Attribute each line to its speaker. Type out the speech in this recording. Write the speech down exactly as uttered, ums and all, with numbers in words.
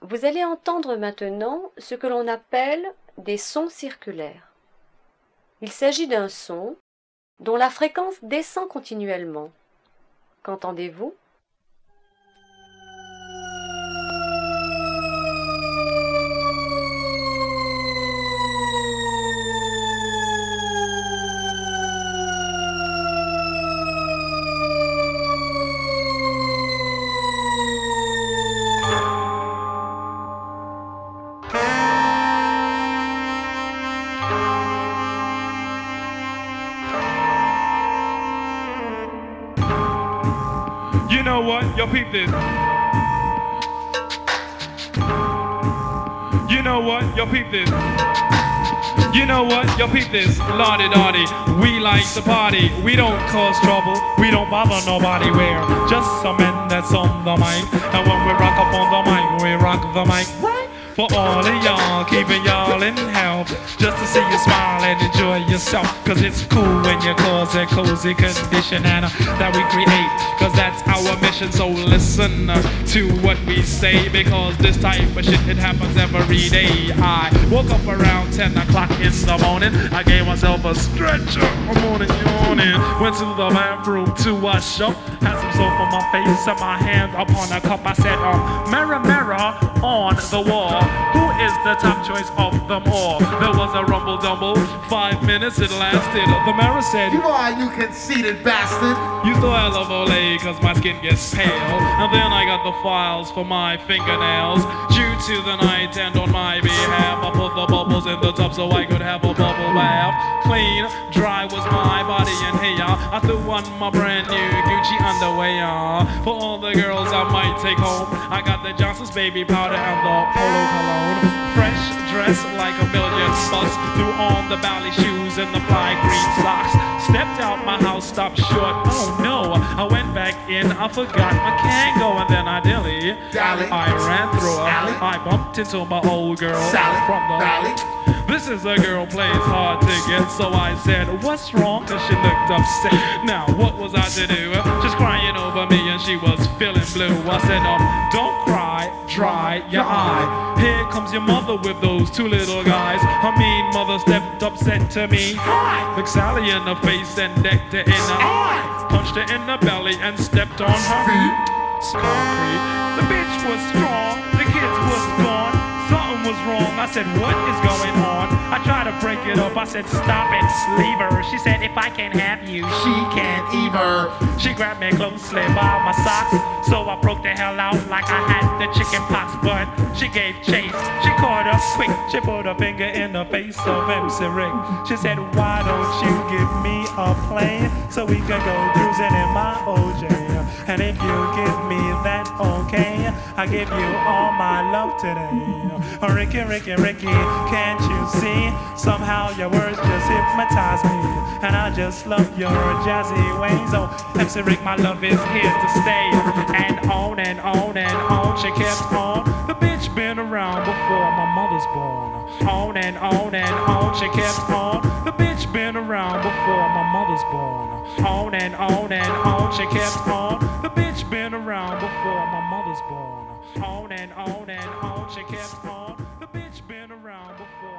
Speaker 1: Vous allez entendre maintenant ce que l'on appelle des sons circulaires. Il s'agit d'un son dont la fréquence descend continuellement. Qu'entendez-vous ?
Speaker 2: You know what? Yo, peep this. You know what? Yo, peep this. You know what? Yo, peep this. Lottie Dottie, we like to party. We don't cause trouble. We don't bother nobody. We're just some men that's on the mic. And when we rock up on the mic, we rock the mic. For all of y'all, keeping y'all in health. Just to see you smile and enjoy yourself. Cause it's cool when you cause a cozy condition and uh, that we create. Cause that's our mission. So listen uh, to what we say. Because this type of shit, it happens every day. I woke up around ten o'clock in the morning. I gave myself a stretcher. I'm on it, yawning. Went to the bathroom to wash up. Had some soap on my face and my hand up on a cup. I said, um, mirror, mirror on the wall. Who is the top choice of them all? There was a rumble dumble, five minutes it lasted. The mirror said,
Speaker 3: You are, you conceited bastard.
Speaker 2: You thought I love Olay cause my skin gets pale. And then I got the files for my fingernails. Due to the night and on my behalf, I put the bubbles in the tub so I could have a bubble bath. Clean, dry was my body and hey y'all, I threw on my brand new Gucci underwear, y'all. For all the girls I might take home, I got the Johnson's baby powder and the Polo cologne. Fresh dress like a million bucks. Threw on the ballet shoes and the fly green socks. Stepped out my house, stopped short. Oh no, I went back in, I forgot my Kango and then I dilly.
Speaker 3: Dally.
Speaker 2: I ran through her.
Speaker 3: Sally.
Speaker 2: I bumped into my old girl
Speaker 3: Sally.
Speaker 2: from the
Speaker 3: Sally.
Speaker 2: This is a girl plays hard to get, so I said, what's wrong? And she looked upset. Now, what was I to do? She's crying over me and she was feeling blue. I said, um, don't cry, dry your eye. Here comes your mother with those two little guys. Her mean mother stepped up, said to me, looked Sally in the face and decked her in the eye. Punched her in the belly and stepped on her feet. Concrete. The bitch was strong, the kids was gone. Something was wrong. I said, what is going on? I tried to break it up. I said, stop it, leave her. She said, if I can't have you, she can't either. She grabbed me closely by my socks, so I broke the hell out like I had the chicken pox. But she gave chase. She caught up quick. She put her finger in the face of M C Rick. She said, why don't you give me a plane so we can go cruising in my O J? And if you give me that okay, I give you all my love today. Oh, Ricky, Ricky, Ricky, can't you see? Somehow your words just hypnotize me, and I just love your jazzy ways. Oh, M C Rick, my love is here to stay. And on and on and on she kept on. The bitch been around before my mother's born. On and on and on she kept on. The bitch been around before my mother's born. On and on and on she kept on. The bitch been around before my mother's born. On and on and on she kept on. The bitch been around before